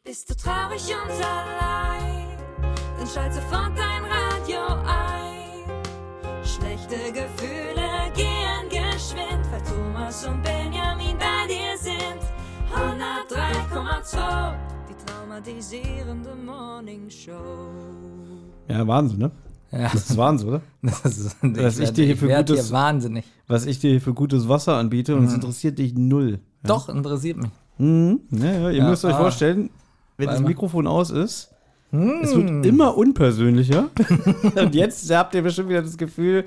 Bist du traurig und allein, dann schalt sofort dein Radio ein. Schlechte Gefühle gehen geschwind, weil Thomas und Benjamin bei dir sind. 103,2, die traumatisierende Morning Show. Ja, Wahnsinn, ne? Ja. Das ist Wahnsinn, oder? Ich werde hier wahnsinnig. Was ich dir für gutes Wasser anbiete und es interessiert dich null. Ja? Doch, interessiert mich. Ja, ihr müsst euch vorstellen, wenn das Mikrofon aus ist, es wird immer unpersönlicher. Und jetzt habt ihr bestimmt wieder das Gefühl,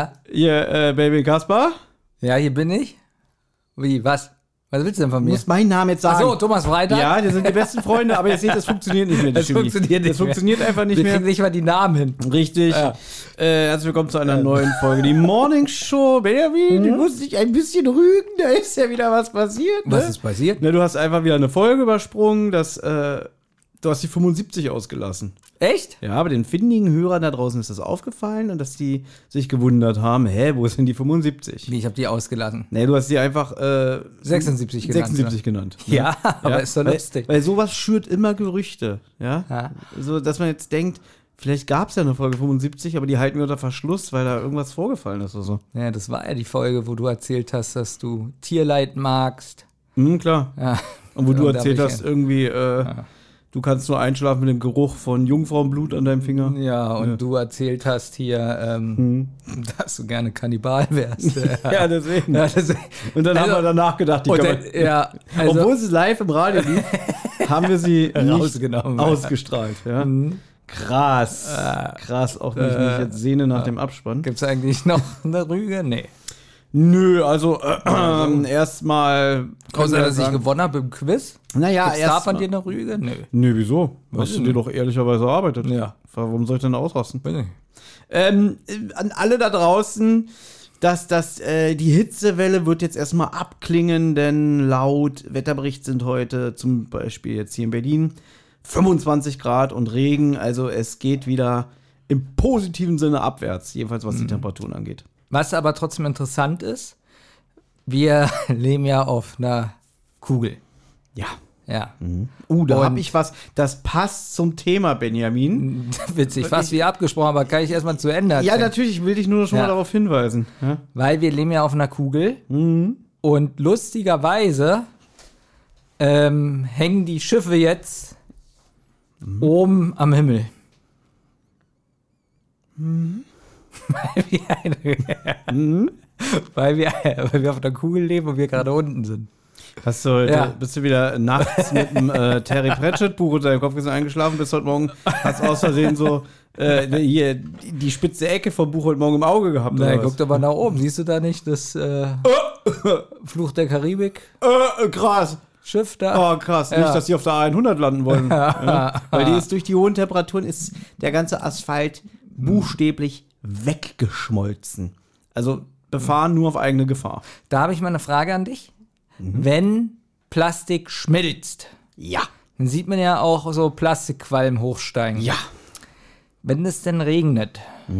ihr Baby Kaspar. Ja, hier bin ich. Wie, was? Was willst du denn von mir? Du musst meinen Namen jetzt sagen. Ach so, Thomas Freitag? Ja, wir sind die besten Freunde, aber ihr seht, das funktioniert nicht mehr. Das funktioniert einfach nicht mehr. Wir kriegen nicht mal die Namen hin. Richtig. Ja. Herzlich willkommen zu einer neuen Folge. Die Morning Show. Benjamin, du musst dich ein bisschen rügen. Da ist ja wieder was passiert. Ne? Was ist passiert? Na, du hast einfach wieder eine Folge übersprungen. Du hast die 75 ausgelassen. Echt? Ja, aber den findigen Hörern da draußen ist das aufgefallen und dass die sich gewundert haben, wo sind die 75? Wie, ich habe die ausgelassen. Nee, du hast die einfach 76 genannt. 76 genannt. Ja, aber ist doch lustig. Weil sowas schürt immer Gerüchte. Ja? So, dass man jetzt denkt, vielleicht gab es ja eine Folge 75, aber die halten wir unter Verschluss, weil da irgendwas vorgefallen ist oder so. Ja, das war ja die Folge, wo du erzählt hast, dass du Tierleid magst. Klar. Ja. Und wo du erzählt hast, irgendwie, du kannst nur einschlafen mit dem Geruch von Jungfrauenblut an deinem Finger. Ja, und du erzählt hast hier, dass du gerne Kannibal wärst. Ja, deswegen. Und dann haben wir danach gedacht, obwohl es live im Radio lief, haben wir sie rausgenommen, ausgestrahlt. Ja. Krass, auch nicht jetzt Sehne nach dem Abspann. Gibt's eigentlich noch eine Rüge? Nee. Nö, also erstmal. Außer, dass ich gewonnen habe im Quiz? Naja, erst. Darf man dir eine Rüge? Nö, wieso? Hast du dir doch ehrlicherweise erarbeitet. Ja. Warum soll ich denn ausrasten? Bin ich. An alle da draußen, dass die Hitzewelle wird jetzt erstmal abklingen, denn laut Wetterbericht sind heute zum Beispiel jetzt hier in Berlin 25 Grad und Regen. Also es geht wieder im positiven Sinne abwärts, jedenfalls was die Temperaturen angeht. Was aber trotzdem interessant ist, wir leben ja auf einer Kugel. Ja. Ja. Da habe ich was, das passt zum Thema, Benjamin. Witzig, fast wie abgesprochen, aber kann ich erstmal zu Ende erzählen? Ja, natürlich, ich will dich nur schon mal darauf hinweisen. Ja? Weil wir leben ja auf einer Kugel und lustigerweise hängen die Schiffe jetzt oben am Himmel. Weil wir auf einer Kugel leben und wir gerade unten sind. Bist du wieder nachts mit dem Terry Pratchett-Buch unter deinem Kopfkissen eingeschlafen, bist heute Morgen, hast aus Versehen so hier die spitze Ecke vom Buch heute Morgen im Auge gehabt. Nein, guck doch mal nach oben. Siehst du da nicht das Fluch der Karibik? Krass. Schiff da. Oh, krass. Nicht, dass die auf der A100 landen wollen. Weil die ist durch die hohen Temperaturen ist der ganze Asphalt buchstäblich weggeschmolzen. Also befahren nur auf eigene Gefahr. Da habe ich mal eine Frage an dich. Wenn Plastik schmilzt, dann sieht man ja auch so Plastikqualm hochsteigen. Ja. Wenn es denn regnet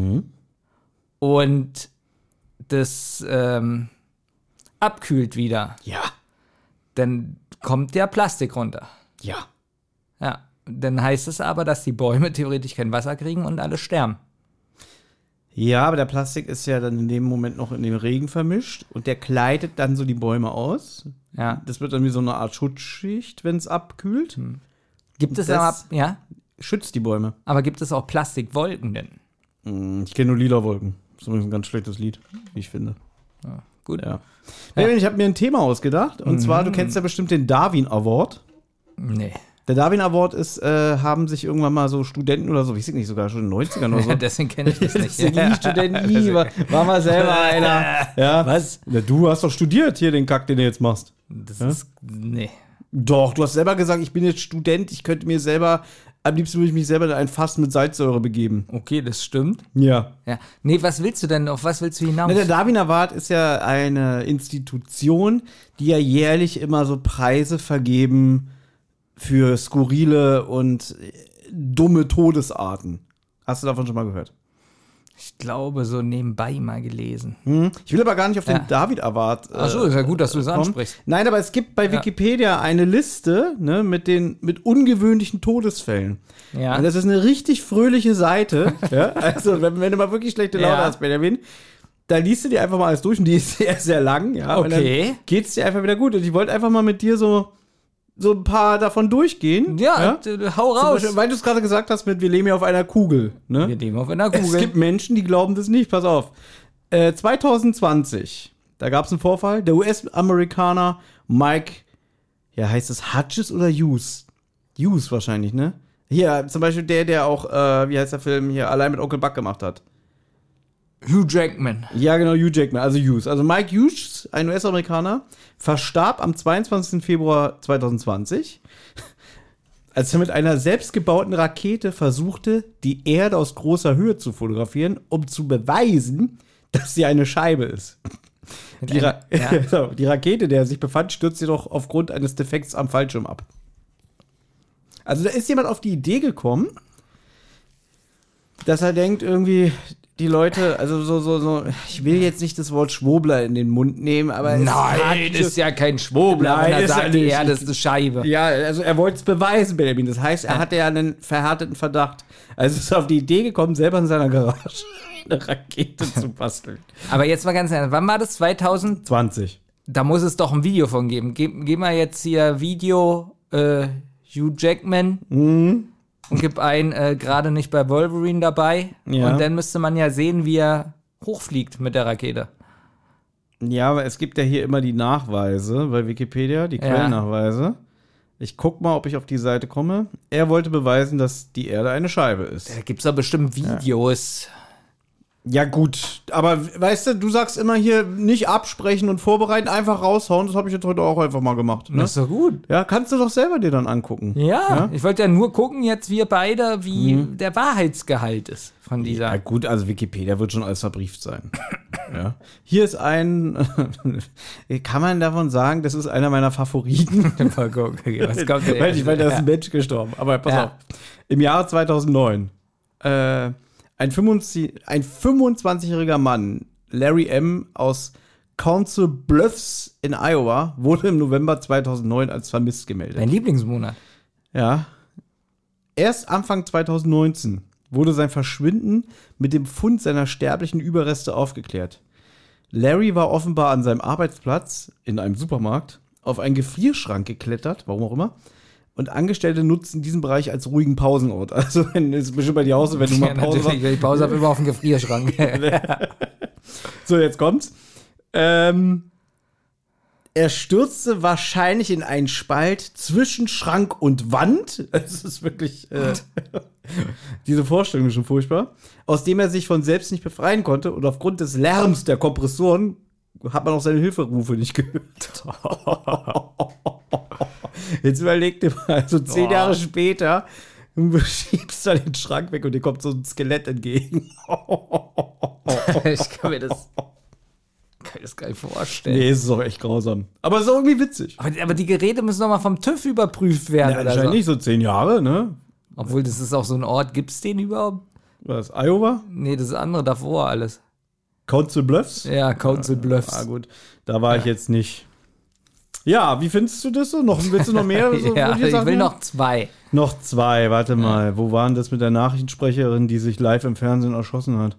und das abkühlt wieder, dann kommt ja Plastik runter. Ja. Ja. Dann heißt es aber, dass die Bäume theoretisch kein Wasser kriegen und alle sterben. Ja, aber der Plastik ist ja dann in dem Moment noch in dem Regen vermischt und der kleidet dann so die Bäume aus. Ja. Das wird dann wie so eine Art Schutzschicht, wenn es abkühlt. Gibt es aber, schützt die Bäume. Aber gibt es auch Plastikwolken denn? Ich kenne nur lila Wolken. Das ist übrigens ein ganz schlechtes Lied, wie ich finde. Ja, gut. Ja. Ich habe mir ein Thema ausgedacht. Und zwar, du kennst ja bestimmt den Darwin Award. Nee. Der Darwin Award ist, haben sich irgendwann mal so Studenten oder so, ich weiß nicht, sogar schon in den 90ern oder so. Ja, deswegen kenne ich das nicht. Studenten, war mal selber einer. Ja. Was? Na, du hast doch studiert hier den Kack, den du jetzt machst. Das ist, nee. Doch, du hast selber gesagt, ich bin jetzt Student, ich könnte mir selber, am liebsten würde ich mich selber in ein Fass mit Salzsäure begeben. Okay, das stimmt. Ja. Nee, was willst du denn, auf was willst du hinaus? Na, der Darwin Award ist ja eine Institution, die ja jährlich immer so Preise vergeben für skurrile und dumme Todesarten. Hast du davon schon mal gehört? Ich glaube, so nebenbei mal gelesen. Ich will aber gar nicht auf den David Award. Achso, ist ja gut, dass du es ansprichst. Nein, aber es gibt bei Wikipedia eine Liste, ne, mit ungewöhnlichen Todesfällen. Ja. Und das ist eine richtig fröhliche Seite. Ja? Also, wenn du mal wirklich schlechte Laune hast, Benjamin, da liest du dir einfach mal alles durch und die ist sehr, sehr lang. Ja? Und Okay. dann geht's dir einfach wieder gut. Und ich wollte einfach mal mit dir so ein paar davon durchgehen. Ja, hau Zum raus. Beispiel, weil du es gerade gesagt hast, wir leben ja auf einer Kugel. Ne? Wir leben auf einer Es Kugel. gibt Menschen, die glauben das nicht. Pass auf. 2020, da gab es einen Vorfall. Der US-Amerikaner Mike, ja, heißt es Hughes oder Hughes? Hughes wahrscheinlich, ne? Hier, zum Beispiel der auch, wie heißt der Film hier, allein mit Onkel Buck gemacht hat. Hugh Jackman. Ja, genau, Hugh Jackman, also Hughes. Also Mike Hughes, ein US-Amerikaner, verstarb am 22. Februar 2020, als er mit einer selbstgebauten Rakete versuchte, die Erde aus großer Höhe zu fotografieren, um zu beweisen, dass sie eine Scheibe ist. Die Rakete, der sich befand, stürzte jedoch aufgrund eines Defekts am Fallschirm ab. Also da ist jemand auf die Idee gekommen, dass er denkt, irgendwie die Leute, also so, ich will jetzt nicht das Wort Schwurbler in den Mund nehmen, aber Nein, ist ja kein Schwurbler, Nein, wenn er ist sagt, er die nicht. Erde ist eine Scheibe. Ja, also er wollte es beweisen, Benjamin. Das heißt, er hatte ja einen verhärteten Verdacht. Also ist er auf die Idee gekommen, selber in seiner Garage eine Rakete zu basteln. Aber jetzt mal ganz ehrlich, wann war das? 2000? 20. Da muss es doch ein Video von geben. Geh mal jetzt hier Video Hugh Jackman und gib ein, gerade nicht bei Wolverine dabei. Ja. Und dann müsste man ja sehen, wie er hochfliegt mit der Rakete. Ja, aber es gibt ja hier immer die Nachweise bei Wikipedia, die Quellennachweise. Ich guck mal, ob ich auf die Seite komme. Er wollte beweisen, dass die Erde eine Scheibe ist. Da gibt's doch bestimmt Videos. Ja, gut. Aber weißt du sagst immer hier nicht absprechen und vorbereiten, einfach raushauen. Das habe ich jetzt heute auch einfach mal gemacht. Ne? Das ist doch gut. Ja, kannst du doch selber dir dann angucken. Ja, ich wollte ja nur gucken, jetzt wir beide, wie der Wahrheitsgehalt ist von dieser. Ja, gut, also Wikipedia wird schon alles verbrieft sein. Ja. Hier ist ein, kann man davon sagen, das ist einer meiner Favoriten. Okay, was kommt denn? Weil da ist ein Mensch gestorben. Aber pass auf. Im Jahre 2009, ein 25-jähriger Mann, Larry M. aus Council Bluffs in Iowa, wurde im November 2009 als vermisst gemeldet. Mein Lieblingsmonat. Ja. Erst Anfang 2019 wurde sein Verschwinden mit dem Fund seiner sterblichen Überreste aufgeklärt. Larry war offenbar an seinem Arbeitsplatz in einem Supermarkt auf einen Gefrierschrank geklettert, warum auch immer, und Angestellte nutzen diesen Bereich als ruhigen Pausenort. Also, wenn es bestimmt bei dir auch so, wenn du mal Pause natürlich, wenn ich Pause habe, immer auf dem Gefrierschrank. So, jetzt kommt's. Er stürzte wahrscheinlich in einen Spalt zwischen Schrank und Wand. Das ist wirklich, diese Vorstellung ist schon furchtbar. Aus dem er sich von selbst nicht befreien konnte. Und aufgrund des Lärms der Kompressoren hat man auch seine Hilferufe nicht gehört. Jetzt überleg dir mal, also 10 Jahre später, du schiebst da den Schrank weg und dir kommt so ein Skelett entgegen. Ich kann mir das gar nicht vorstellen. Nee, es ist auch echt grausam. Aber es ist auch irgendwie witzig. Aber die Geräte müssen doch mal vom TÜV überprüft werden. Ja, oder anscheinend so. nicht so 10 Jahre, ne? Obwohl, das ist auch so ein Ort. Gibt's den überhaupt? Was, Iowa? Nee, das andere davor alles. Council Bluffs? Ja, Council Bluffs. Ah, gut. Da war ich jetzt nicht. Ja, wie findest du das so? Willst du noch mehr? So, Ja, ich ich will noch 2. Noch 2, warte mal. Wo waren das mit der Nachrichtensprecherin, die sich live im Fernsehen erschossen hat?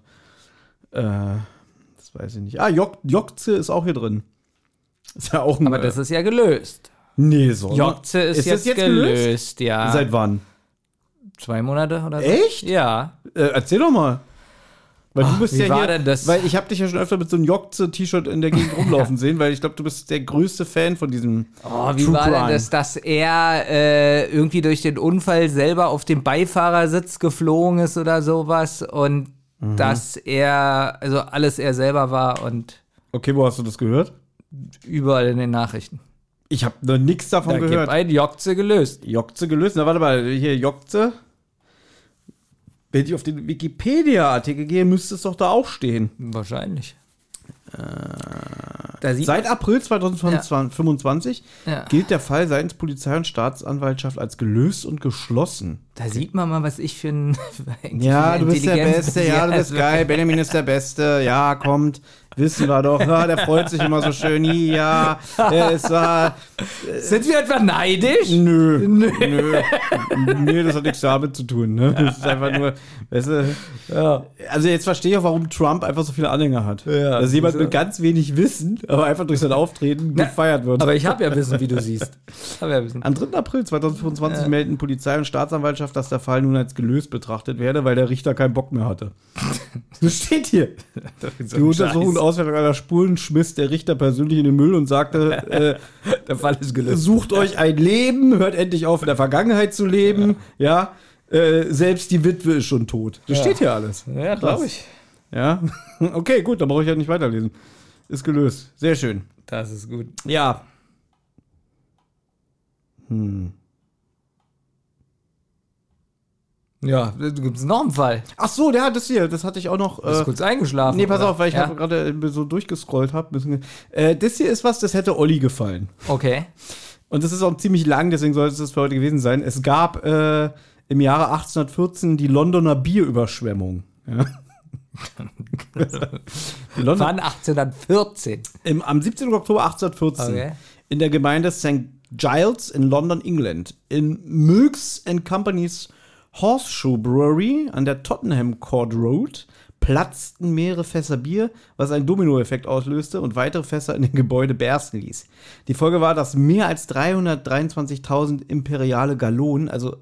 Das weiß ich nicht. Ah, Jokze ist auch hier drin. Ist ja auch ein. Aber das ist ja gelöst. Nee, so. Jokze ist das jetzt gelöst, ja. Seit wann? 2 Monate oder so? Echt? Ja. Erzähl doch mal. Weil du bist wie ja war hier, denn das? Weil ich habe dich ja schon öfter mit so einem Jokze-T-Shirt in der Gegend rumlaufen sehen, weil ich glaube, du bist der größte Fan von diesem Wie True war Crime. denn das, dass er irgendwie durch den Unfall selber auf dem Beifahrersitz geflogen ist oder sowas und dass er, also alles er selber war und Okay, wo hast du das gehört? überall in den Nachrichten. Ich habe noch nichts davon Da gehört. gibt ein Jokze gelöst. Jokze gelöst. Na, warte mal, hier Jokze. Wenn ich auf den Wikipedia-Artikel gehe, müsste es doch da auch stehen. Wahrscheinlich. Da sieht Seit April 2025 Ja. gilt der Fall seitens Polizei und Staatsanwaltschaft als gelöst und geschlossen. Da sieht man mal, was ich für ein Ja, du bist der Intelligenz Beste, bin. ja, du bist geil, Benjamin ist der Beste, ja, kommt, wissen wir doch, ja, der freut sich immer so schön, ja, es war, Sind wir etwa neidisch? nö, das hat nichts damit zu tun, ne, das ist einfach nur, weißt du, also jetzt verstehe ich auch, warum Trump einfach so viele Anhänger hat, dass jemand mit ganz wenig Wissen, aber einfach durch sein Auftreten gefeiert wird. Aber ich habe ja Wissen, wie du siehst. Hab ja Wissen. Am 3. April 2025 melden Polizei und Staatsanwaltschaft, dass der Fall nun als gelöst betrachtet werde, weil der Richter keinen Bock mehr hatte. Das steht hier. Die Untersuchung und Auswertung aller Spuren schmiss der Richter persönlich in den Müll und sagte, Der Fall ist gelöst. sucht euch ein Leben, hört endlich auf, in der Vergangenheit zu leben. Ja, selbst die Witwe ist schon tot. Das steht hier alles. Ja, glaube ich. Ja, okay, gut, dann brauche ich ja nicht weiterlesen. Ist gelöst. Sehr schön. Das ist gut. Ja. Ja, gibt es noch einen Fall. Ach so, ja, das hier, das hatte ich auch noch. Du bist kurz eingeschlafen. Nee, pass oder? auf, weil ich Ja? gerade so durchgescrollt habe. Das hier ist was, das hätte Olli gefallen. Okay. Und das ist auch ziemlich lang, deswegen sollte es das für heute gewesen sein. Es gab im Jahre 1814 die Londoner Bierüberschwemmung. Ja. Die Londoner, Wann? 1814. am 17. Oktober 1814 Okay. in der Gemeinde St. Giles in London, England. In Milks Company's Horseshoe Brewery an der Tottenham Court Road platzten mehrere Fässer Bier, was einen Dominoeffekt auslöste und weitere Fässer in dem Gebäude bersten ließ. Die Folge war, dass mehr als 323.000 imperiale Gallonen, also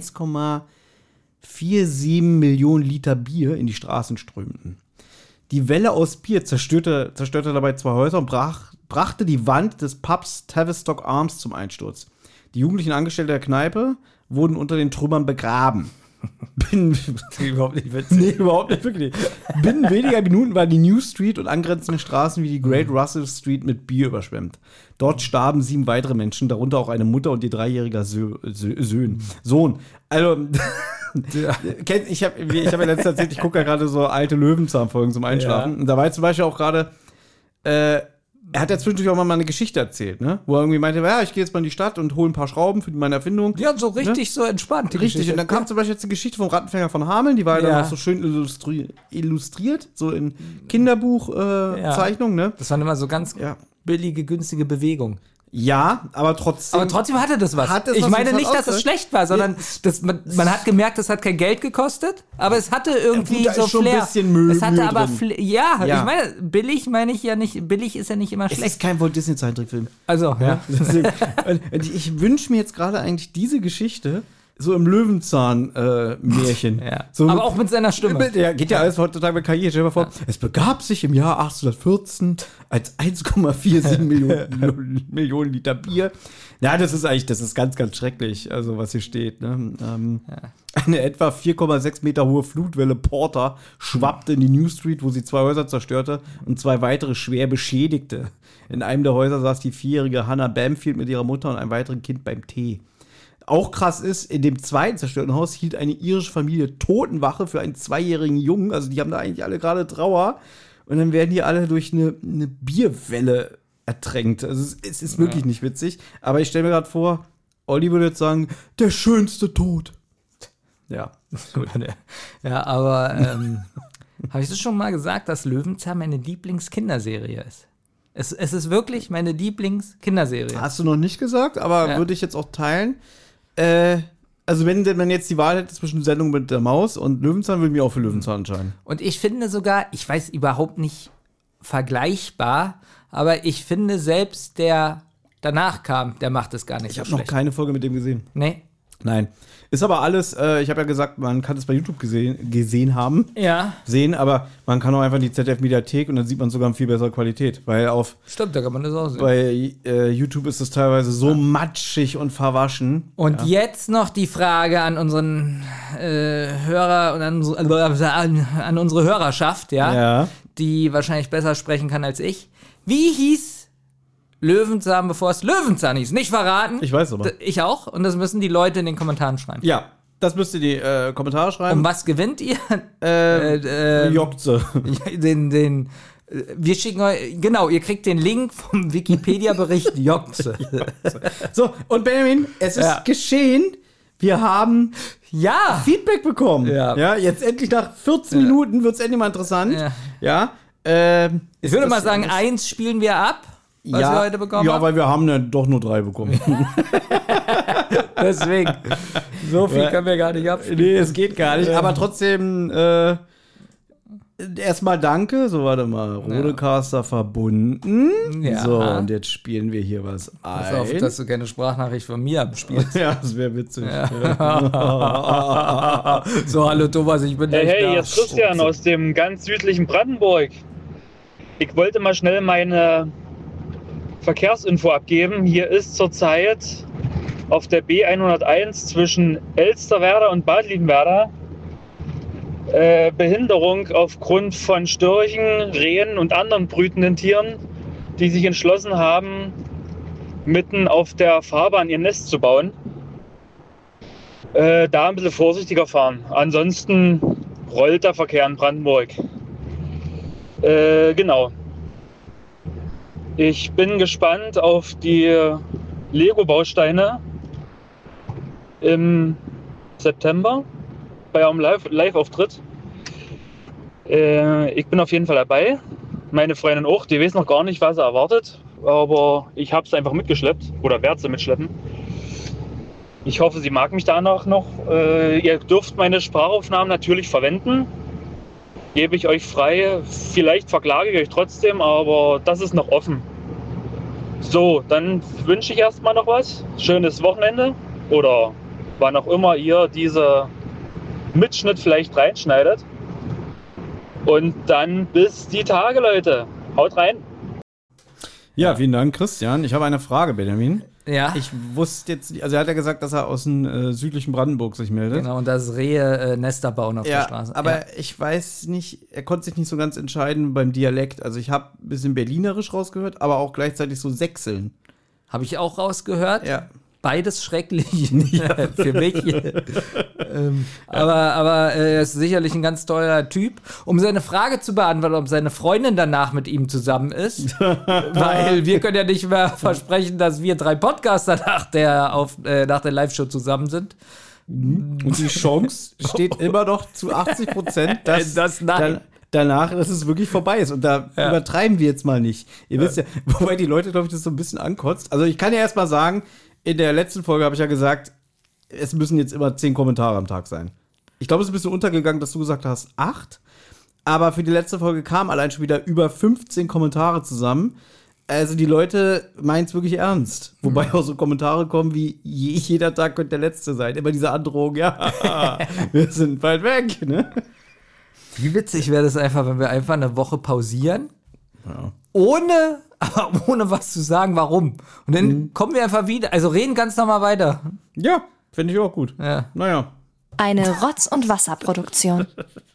1,47 Millionen Liter Bier, in die Straßen strömten. Die Welle aus Bier zerstörte dabei 2 Häuser und brachte die Wand des Pubs Tavistock Arms zum Einsturz. Die jugendlichen Angestellten der Kneipe wurden unter den Trümmern begraben. Überhaupt nicht witzig. Nee, überhaupt nicht wirklich. Binnen weniger Minuten waren die New Street und angrenzende Straßen wie die Great Russell Street mit Bier überschwemmt. Dort starben 7 weitere Menschen, darunter auch eine Mutter und ihr 3-jähriger Sohn. Also, ich hab ja letztens erzählt, ich gucke ja gerade so alte Löwenzahn-Folgen zum Einschlafen. Ja. Und da war jetzt zum Beispiel auch gerade, er hat ja zwischendurch auch mal eine Geschichte erzählt, ne? Wo er irgendwie meinte, ja, ich gehe jetzt mal in die Stadt und hole ein paar Schrauben für meine Erfindung. Ja, so richtig so entspannt. Die Richtig, Geschichte. und dann kam zum Beispiel jetzt die Geschichte vom Rattenfänger von Hameln, die war ja Ja. dann auch so schön illustriert, so in Kinderbuchzeichnung, ne? Das waren immer so ganz Ja. billige, günstige Bewegungen. Ja, aber trotzdem. Aber trotzdem hatte das was. Hat es Ich was, meine was nicht, dass es ausgesagt? schlecht war, sondern man hat gemerkt, es hat kein Geld gekostet, aber es hatte irgendwie da so ist schon ein Flair. bisschen Müll es hatte aber drin. ja, Ja. ich meine, billig meine ich ja nicht, billig ist ja nicht immer es schlecht. ist kein Walt Disney Zeichentrickfilm. Also, ja. Deswegen, und ich wünsche mir jetzt gerade eigentlich diese Geschichte so im Löwenzahn-Märchen. Ja. So, Aber auch mit seiner Stimme. Ja, geht ja alles heutzutage mit KI. Stell dir mal vor, es begab sich im Jahr 1814 als 1,47 Millionen Liter Bier. Ja, das ist ganz, ganz schrecklich, also was hier steht. Ne? Eine etwa 4,6 Meter hohe Flutwelle Porter schwappte in die New Street, wo sie 2 Häuser zerstörte und 2 weitere schwer beschädigte. In einem der Häuser saß die 4-jährige Hannah Bamfield mit ihrer Mutter und einem weiteren Kind beim Tee. Auch krass ist, in dem zweiten zerstörten Haus hielt eine irische Familie Totenwache für einen 2-jährigen Jungen. Also die haben da eigentlich alle gerade Trauer. Und dann werden die alle durch eine Bierwelle ertränkt. Also es ist wirklich nicht witzig. Aber ich stelle mir gerade vor, Olli würde jetzt sagen, der schönste Tod. Ja. Ja, aber habe ich das schon mal gesagt, dass Löwenzahn meine Lieblingskinderserie ist? Es ist wirklich meine Lieblingskinderserie. Hast du noch nicht gesagt, aber Ja. würde ich jetzt auch teilen. Also wenn man jetzt die Wahl hätte zwischen Sendung mit der Maus und Löwenzahn, würde ich mich auch für Löwenzahn entscheiden. Und ich finde sogar, ich weiß überhaupt nicht vergleichbar, aber ich finde selbst der danach kam, der macht es gar nicht Ich so habe noch schlecht. keine Folge mit dem gesehen. Nee. Nein. Ist aber alles, ich habe ja gesagt, man kann es bei YouTube gesehen haben. Ja. Sehen, aber man kann auch einfach in die ZDF-Mediathek und dann sieht man sogar in viel besserer Qualität. Weil Stimmt, da kann man das auch sehen. bei YouTube ist es teilweise so matschig und verwaschen. Und jetzt noch die Frage an unseren Hörer und an unsere Hörerschaft, Ja. die wahrscheinlich besser sprechen kann als ich. Wie hieß Löwenzahn, bevor es Löwenzahn hieß? Nicht verraten. Ich weiß aber. Ich auch. Und das müssen die Leute in den Kommentaren schreiben. Ja, das müsst ihr die Kommentare schreiben. Und was gewinnt ihr? Jokze. den Wir schicken euch, genau, ihr kriegt den Link vom Wikipedia-Bericht Jokse. So, und Benjamin, es ist geschehen. Wir haben Feedback bekommen. Ja, jetzt endlich nach 14 Minuten wird es endlich mal interessant. Ja. Ich würde mal sagen, 1 spielen wir ab, was wir heute bekommen haben. Ja, weil wir haben ja doch nur 3 bekommen. Deswegen. So viel können wir gar nicht abspielen. Nee, es geht gar nicht. Aber trotzdem, erstmal danke. So, warte mal. Rodecaster verbunden. Ja. So, und jetzt spielen wir hier was ein. Pass auf, dass du keine Sprachnachricht von mir abspielst. Ja, das wäre witzig. Ja. So, hallo Thomas, ich bin Hey, hier ist Christian aus dem ganz südlichen Brandenburg. Ich wollte mal schnell meine Verkehrsinfo abgeben. Hier ist zurzeit auf der B101 zwischen Elsterwerda und Bad Liebenwerda Behinderung aufgrund von Störchen, Rehen und anderen brütenden Tieren, die sich entschlossen haben, mitten auf der Fahrbahn ihr Nest zu bauen. Da ein bisschen vorsichtiger fahren. Ansonsten rollt der Verkehr in Brandenburg. Genau. Ich bin gespannt auf die Lego-Bausteine im September bei eurem Live-Auftritt. Ich bin auf jeden Fall dabei. Meine Freundin auch. Die weiß noch gar nicht, was sie erwartet. Aber ich habe es einfach mitgeschleppt. Oder werde sie mitschleppen. Ich hoffe, sie mag mich danach noch. Ihr dürft meine Sprachaufnahmen natürlich verwenden. Gebe ich euch frei. Vielleicht verklage ich euch trotzdem, aber das ist noch offen. So, dann wünsche ich erstmal noch was. Schönes Wochenende. Oder wann auch immer ihr diese Mitschnitt vielleicht reinschneidet. Und dann bis die Tage, Leute. Haut rein. Ja, vielen Dank, Christian. Ich habe eine Frage, Benjamin. Ja. Ich wusste jetzt nicht, also er hat ja gesagt, dass er aus dem südlichen Brandenburg sich meldet. Genau, und dass Rehe Nester bauen auf der Straße. Aber ich weiß nicht, er konnte sich nicht so ganz entscheiden beim Dialekt. Also ich habe ein bisschen Berlinerisch rausgehört, aber auch gleichzeitig so Sächseln. Habe ich auch rausgehört. Ja. Beides schrecklich für mich. Aber er ist sicherlich ein ganz toller Typ. Um seine Frage zu beantworten, ob seine Freundin danach mit ihm zusammen ist, weil wir können ja nicht mehr versprechen, dass wir 3 Podcaster nach der Live-Show zusammen sind. Und die Chance steht immer noch zu 80%, dass danach, dass es wirklich vorbei ist. Und da übertreiben wir jetzt mal nicht. Ihr wisst ja, wobei die Leute, glaube ich, das so ein bisschen ankotzt. Also ich kann ja erst mal sagen, in der letzten Folge habe ich ja gesagt, es müssen jetzt immer 10 Kommentare am Tag sein. Ich glaube, es ist ein bisschen untergegangen, dass du gesagt hast 8. Aber für die letzte Folge kamen allein schon wieder über 15 Kommentare zusammen. Also die Leute meinen es wirklich ernst. Wobei auch so Kommentare kommen wie, jeder Tag könnte der letzte sein. Immer diese Androhung, ja, wir sind bald weg, ne? Wie witzig wäre das einfach, wenn wir einfach eine Woche pausieren, ohne was zu sagen, warum. Und dann kommen wir einfach wieder, also reden ganz normal weiter. Ja, finde ich auch gut. Ja. Naja. Eine Rotz- und Wasserproduktion.